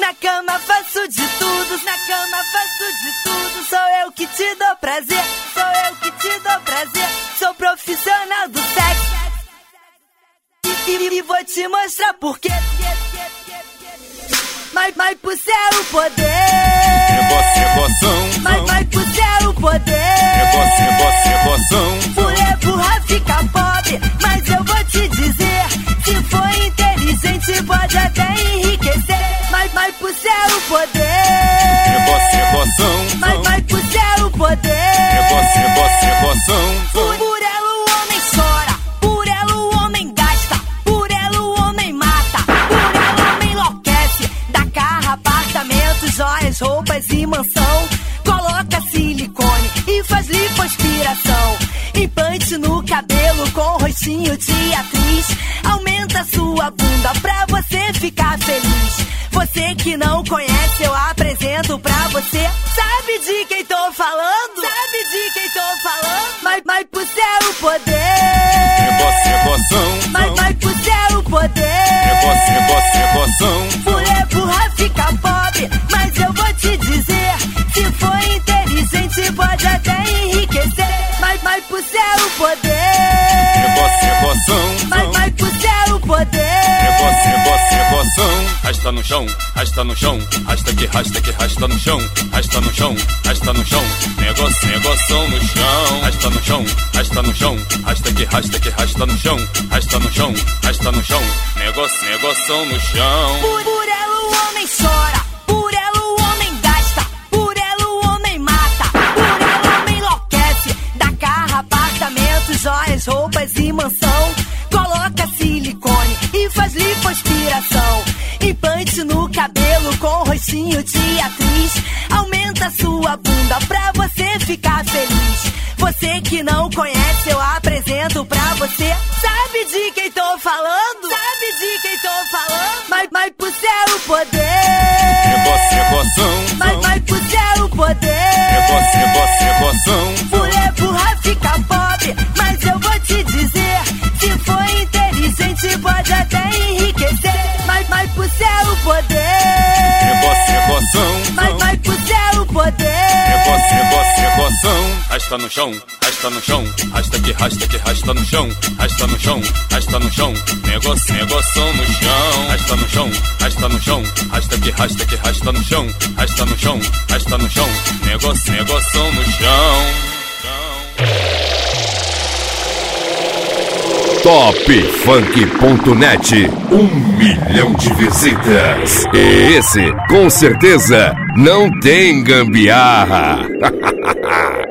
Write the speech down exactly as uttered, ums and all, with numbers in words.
Na cama faço de tudo, na cama faço de tudo. Sou eu que te dou prazer, sou eu que te dou prazer. Sou profissional do sexo e, e, e vou te mostrar por quê. Mas, mas pro céu o poder é você, é boção. Mas, mas pro céu o poder é você, é você, é boção. Mulher burra fica pobre, mas eu vou te dizer, se for inteligente pode até enriquecer. Mas, mas pro céu o poder é você, é boção. Mas, mas pro céu o poder é você, é você, é boção. Por, por ela o homem chora, por ela o homem gasta, por ela o homem mata, por ela o homem enlouquece. Dá carro, apartamento, joias, roupas e mansão. Coloca silicone e faz lipoaspiração. Implante no cabelo com rostinho de atriz. Aumenta sua bunda pra você ficar feliz. Você que não conhece, eu apresento pra você. Sabe de quem tô falando? Sabe de quem tô falando? Mas, mas pro céu o poder é você, é boção. Mas, mas pro céu o poder é você, é você, é boção. Mulher burra fica pobre, mas eu vou te dizer, se for inteligente pode até enriquecer. Mas, mas pro céu o poder é você, é boção. Mas, mas pro céu o poder é você, é você, é boção. Rasta no chão, rasta no chão, rasta que rasta que rasta no chão, rasta no chão, rasta no chão, negócio, negoção no chão, rasta no chão, rasta no chão, rasta que rasta que rasta no chão, rasta no chão, rasta no chão, negócio, negoção no chão. Por, por ela o homem chora, por ela o homem gasta, por ela o homem mata, por ela o homem enlouquece. Dá carro, apartamento, joias, roupas e mansão. Coloca silicone e faz lipoaspiração. Implante no cabelo com rostinho de atriz. Aumenta sua bunda pra você ficar feliz. Você que não conhece, eu apresento pra você. Sabe de quem tô falando? Sabe de quem tô falando? Mas, mas pro céu o poder é você, é boção. Mas, mas pro céu o poder é você, é você, é boção. Mulher burra fica pobre, mas eu vou te dizer, se for inteligente pode até enriquecer. Mas, mas pro céu o poder é você, é boção. Mas, mas pro céu o poder é você, é você, é boção. Rasta no chão, rasta no chão, rasta que rasta que rasta no chão, rasta no chão, rasta no chão, negócio, negoção no chão, rasta no chão, rasta no chão, rasta que rasta que rasta no chão, rasta no chão, rasta no chão, negócio, negoção no chão. top funk ponto net, um milhão de visitas. E esse, com certeza, não tem gambiarra.